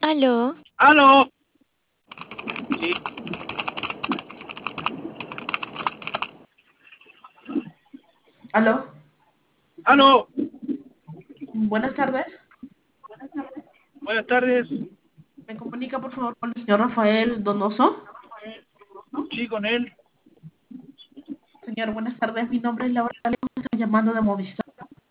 Aló, ¡Aló! Sí. Aló, ¡Aló! buenas tardes. Buenas tardes. ¿Me comunica por favor con el señor Rafael Donoso? Sí, con él. Señor, buenas tardes. Mi nombre es Laura Lemos, estoy llamando de Movistar.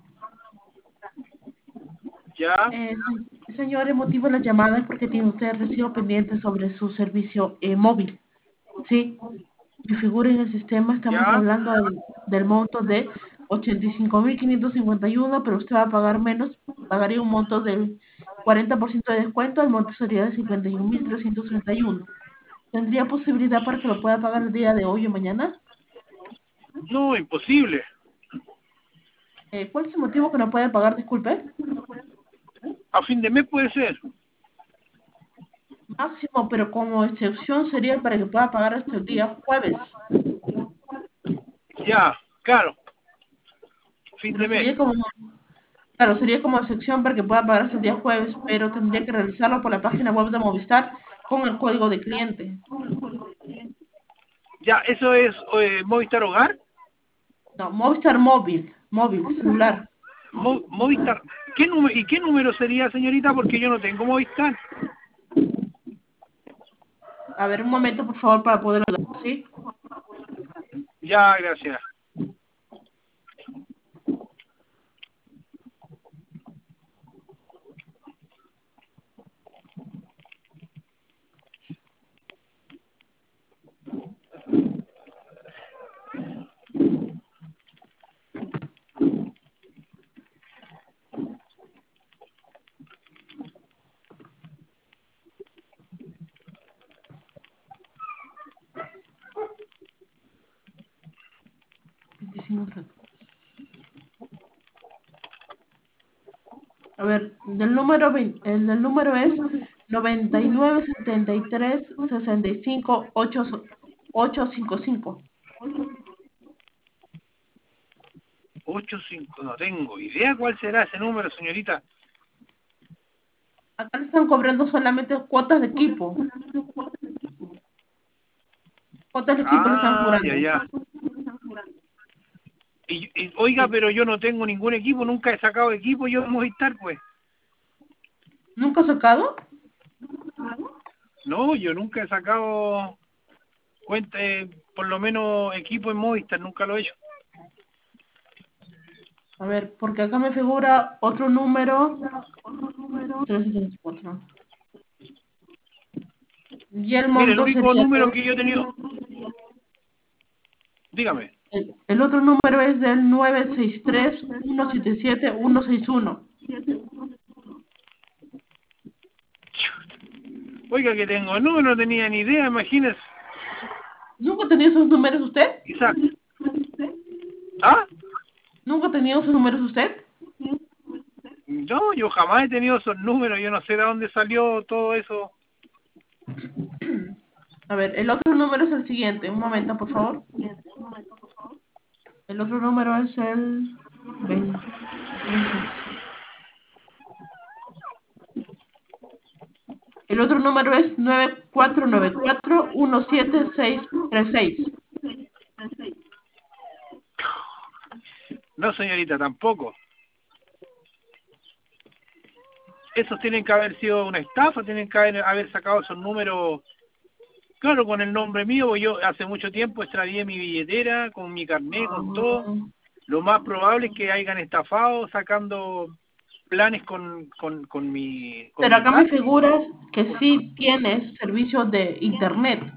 Ya, Señor, el motivo de la llamada es porque tiene usted recibo pendiente sobre su servicio móvil. Sí, me figura en el sistema, estamos ya, hablando del monto de 85.551, pero usted va a pagar menos, pagaría un monto del 40% de descuento, el monto sería de 51.331. ¿Tendría posibilidad para que lo pueda pagar el día de hoy o mañana? no, imposible. ¿Cuál es el motivo que no puede pagar? Disculpe. A fin de mes puede ser. Máximo, pero como excepción sería para que pueda pagar hasta el día jueves. Ya, claro, fin Pero de mes. sería como, claro, sería como excepción para que pueda pagar hasta el día jueves, pero tendría que realizarlo por la página web de Movistar con el código de cliente. Ya, eso es Movistar Hogar. No, Movistar móvil, celular. Movistar. ¿Qué número, ¿y qué número sería, señorita? Porque yo no tengo Movistar. A ver, un momento, por favor, para poder hablar, ¿sí? Ya, gracias. A ver, el del número es 99 73 65 855. 85, no tengo idea cuál será ese número, señorita. Acá le están cobrando solamente cuotas de equipo. Cuotas de equipo le están Ah, ya, cobrando. ya. Oiga, Sí. pero yo no tengo ningún equipo, nunca he sacado equipo yo de Movistar, pues. ¿Nunca ha sacado? No, yo nunca he sacado cuenta, por lo menos equipo en Movistar, nunca lo he hecho. A ver, porque acá me figura otro número. 374. Y el Mire, el monto único sería número de... que yo he tenido, dígame, el otro número es del 963 177 161. oiga que tengo, no, no tenía ni idea, imagínese, ¿Nunca ha tenido esos números usted? quizás. ¿Ah? ¿Nunca ha tenido esos números usted? No, yo jamás he tenido esos números, yo no sé de dónde salió todo eso. A ver, el otro número es el siguiente. Un momento, por favor. El otro número es el 20. El otro número es 9494 17636. No, señorita, tampoco. Esos tienen que haber sido una estafa, tienen que haber sacado esos números, claro, con el nombre mío, porque yo hace mucho tiempo extravié mi billetera, con mi carnet, con todo. Lo más probable es que hayan estafado sacando planes con Pero mis acá me datos. figuras que sí tienes servicio de internet.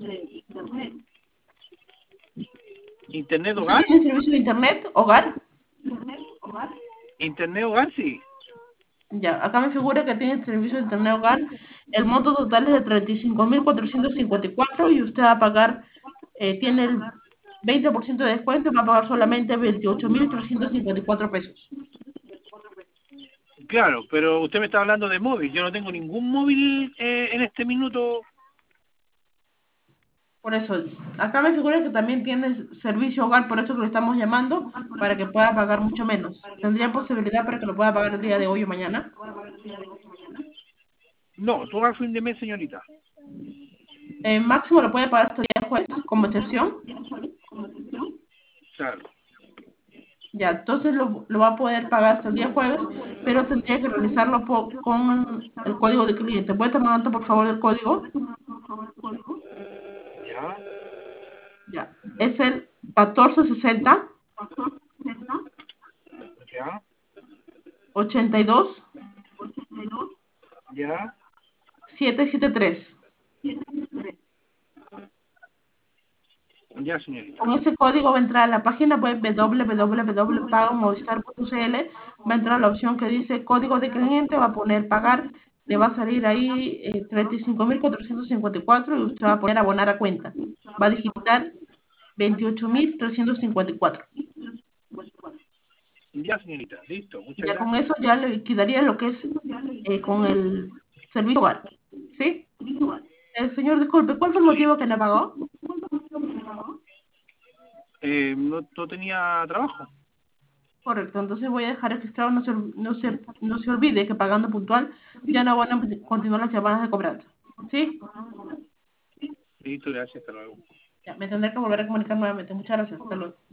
¿Internet ¿Usted hogar? tiene servicio de internet, hogar? ¿Internet hogar? Sí. Ya, acá me figura que tiene servicio de internet hogar. El monto total es de 35.454 y usted va a pagar, tiene el 20% de descuento y va a pagar solamente 28.354 pesos. Claro, pero usted me está hablando de móvil. Yo no tengo ningún móvil en este minuto. Por eso, acá me figura que también tienes servicio hogar, por eso que lo estamos llamando, para que pueda pagar mucho menos. ¿Tendría posibilidad para que lo pueda pagar el día de hoy o mañana? No, todo a fin de mes, señorita. Máximo lo puede pagar hasta el día jueves, como excepción. Claro. Ya, entonces lo va a poder pagar hasta el día jueves, pero tendría que realizarlo con el código de cliente. ¿Puede tomar nota, por favor, del código? Ya, Ya, es el 1460 ya, 82 ya. 773. Ya, señorita. Con ese código va a entrar a la página web www.pagomovistar.cl, va a entrar la opción que dice código de cliente, va a poner pagar, le va a salir ahí 35.454 y usted va a poner abonar a cuenta. Va a digitar 28.354. Ya, señorita. Listo. Muchas Ya con gracias. eso ya le quedaría lo que es con el servicio hogar. ¿Sí? Señor, disculpe, ¿cuál fue el motivo que le pagó? No tenía trabajo. Correcto, entonces voy a dejar registrado, no se olvide que pagando puntual ya no van a continuar las llamadas de cobranza. ¿Sí? Listo, gracias. Hasta luego. Ya, me tendré que volver a comunicar nuevamente. Muchas gracias. Hasta luego.